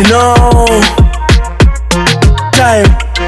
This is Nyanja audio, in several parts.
know. Time.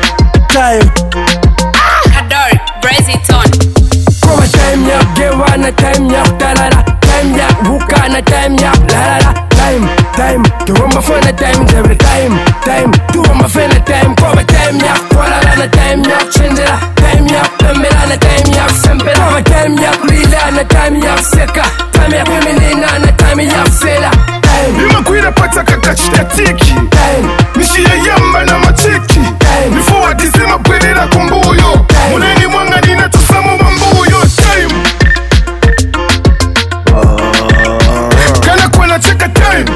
Adore, brace it on. Come time ya, gewana time ya, talala. Time ya, hukana time ya, la la la. Time, do my friend time, every time, do my friend time, come time ya, wala na time ya, chendela, time ya, pembela na time ya, sempela, come time ya, lila na time ya, seka, time ya, feminina na time ya, fela, time. Yuma kuira pata kakachita tiki, time. Mishia yamba na machiki, time. Before adisema kwelera kumbuyo, muneni mwanga nina tusamu bambuyo, time. Kana kwena cheka time.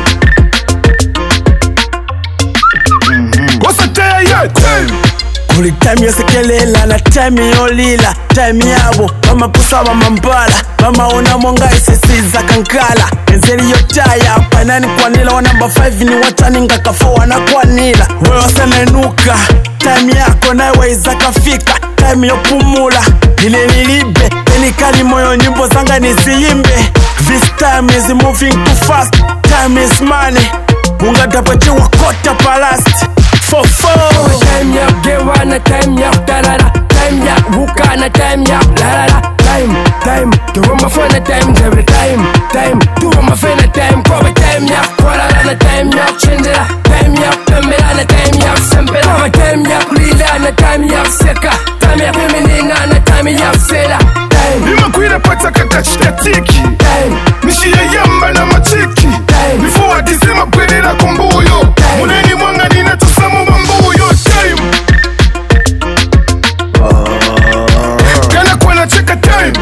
Time. Kuli time yosekelela na time yolila. Time yabo mama kusaba mambala. Mama ona monga isisiza kankala. Enzeli yotaya panani kwanila wa number 5 ni watani ngaka 4 na kwanila. Wewe semenuka. Time yako na waiza kafika. Time yopumula ile nilibe. Enikali moyo nyimbo zanga nisiimbe. This time is moving too fast. Time is money. Ungatapache wakota palast. Time ya, gewana time ya, talala. Time ya, hukana time ya, la la la. Time, do my friend time, every time, do my friend time, come time ya, wala na time ya, chendela. Time ya, pembela na time ya, sempela. Come time ya, lila na time ya, seka. Time ya, feminina na time ya, fela. Time. Yuma kuira pata kakachita tiki, Mishia yamba na machiki, Before adisema kwelera kumbuyo, muneni mwanga nina tusamu bambuyo, time. Kana kwena cheka time.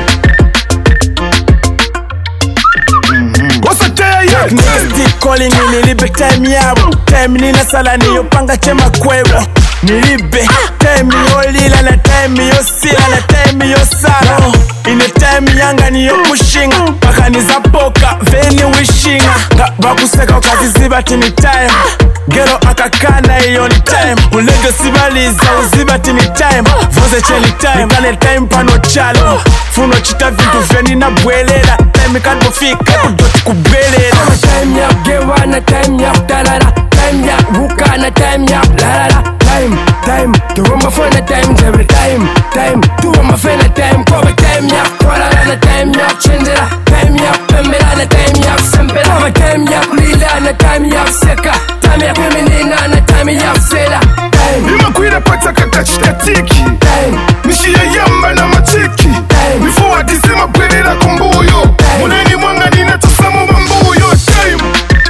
Stick calling me nilibe time yabo. Time nina sala niyopanga chema kwewo. Nilibe time yolila na time yosila na time yosala. Ine time yanga niyo pushinga. Paka nizapoka veni wishinga. Bakuseka ukaziziba tini time. Gero akakana iyo ni time. Ulege sibaliza uziba tini time. Voze cheli time. Nikane time pano chalo. Funo chita vintu veni na bwelela. Time kanbo fika kudoti kubelela. Time ya, gewana time ya, talala. Time ya, hukana time ya, la la la. Time, do my friend time, every time, do my friend time, come time ya, wala na time ya, chendela. Time ya, pembela na time ya, sempela. Come time ya, lila na time ya, seka. Time ya, feminina na time ya, fela. Time. Yuma kuira pata kakachita tiki, Mishia yamba na machiki, Before adisema kwelera kumbuyo, muneni mwanga nina tusamu bambuyo, time.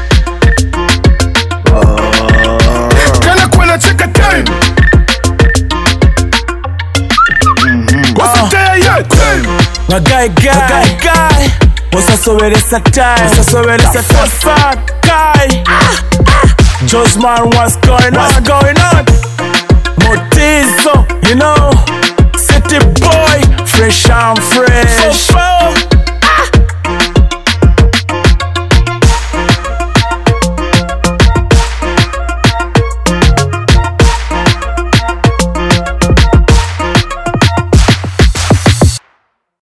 Kana kwena cheka time. Guy, Osasoweresa time, Osasoweresa time, guy. Josman, what's going on?